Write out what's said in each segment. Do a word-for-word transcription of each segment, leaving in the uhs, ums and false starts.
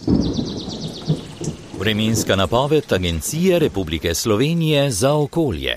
Vremenska napoved Agencije Republike Slovenije za okolje.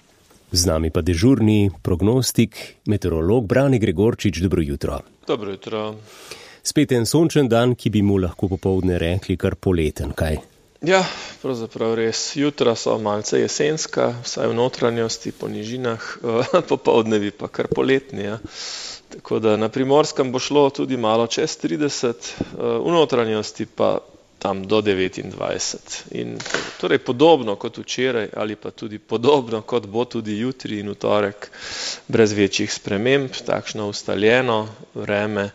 Z nami pa dežurni prognostik, meteorolog Brane Gregorčič. Dobro jutro. Dobro jutro. Spet en sončen dan, ki bi mu lahko popoldne rekli kar poleten, kaj? Ja, pravzaprav res. Jutra so malce jesenska, vsaj v notranjosti, po nižinah, popoldnevi pa kar poletni. Ja. Tako da na Primorskem bo šlo tudi malo čez trideset, v notranjosti pa tam do devetindvajset. In torej podobno kot včeraj ali pa tudi podobno kot bo tudi jutri in v torek, brez večjih sprememb, takšno ustaljeno vreme,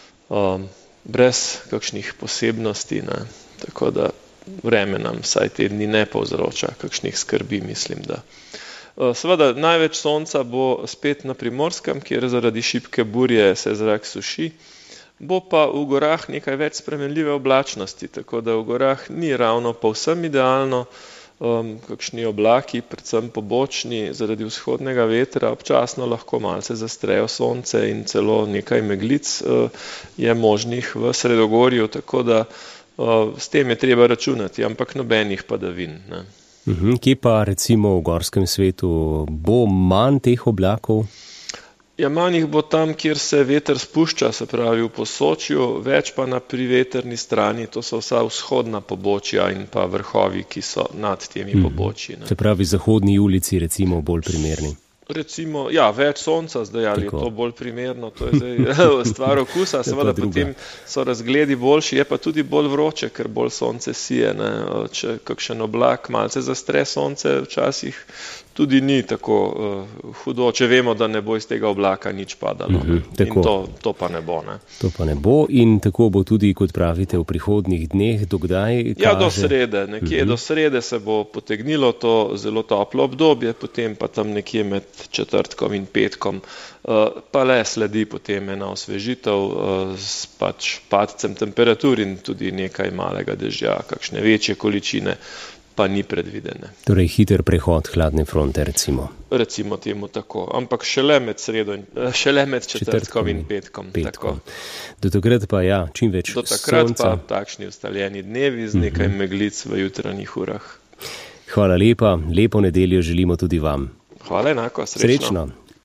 um, brez kakšnih posebnosti. Ne. Tako da vreme nam vsaj te dni ne povzroča kakšnih skrbi, mislim, da. Seveda, največ sonca bo spet na Primorskem, kjer zaradi šibke burje se zrak suši, bo pa v gorah nekaj več spremenljive oblačnosti, tako da v gorah ni ravno povsem idealno, um, kakšni oblaki, predvsem pobočni, zaradi vzhodnega vetra, občasno lahko malce zastrejo sonce in celo nekaj meglic uh, je možnih v Sredogorju, tako da uh, s tem je treba računati, ampak nobenih padavin, ne. Uhum, kje pa recimo v gorskem svetu bo manj teh oblakov? Ja, manj jih bo tam, kjer se veter spušča, se pravi v Posočju, več pa na privetrni strani, to so vsa vzhodna pobočja in pa vrhovi, ki so nad temi uhum. pobočji. Ne. Se pravi, zahodni ulici recimo bolj primerni. Recimo, ja, več sonca zdaj, ali Tako. je to bolj primerno, to je zdaj stvar okusa, seveda potem so razgledi boljši, je pa tudi bolj vroče, ker bolj sonce sije, ne. Če kakšen oblak malce zastre sonce, včasih tudi ni tako uh, hudo, če vemo, da ne bo iz tega oblaka nič padalo. Uh-huh, in to, to pa ne bo. Ne. To pa ne bo in tako bo tudi, kot pravite, v prihodnjih dneh, dokdaj kaže? Ja, do srede, nekje uh-huh. do srede se bo potegnilo to zelo toplo obdobje, potem pa tam nekje med četrtkom in petkom, uh, pa le sledi potem ena osvežitev uh, s pač padcem temperatur in tudi nekaj malega dežja, kakšne večje količine pa ni predvidene. Torej hiter prehod hladne fronte, recimo. Recimo temu tako, ampak šele med sredo in šele med četrtkom in petkom. petkom. Do takrat pa ja, čim več sonca. Do takrat sonca. Pa takšni ustaljeni dnevi z nekaj uh-huh. meglic v jutranjih urah. Hvala lepa, lepo nedeljo želimo tudi vam. Hvala enako, srečno. Srečno.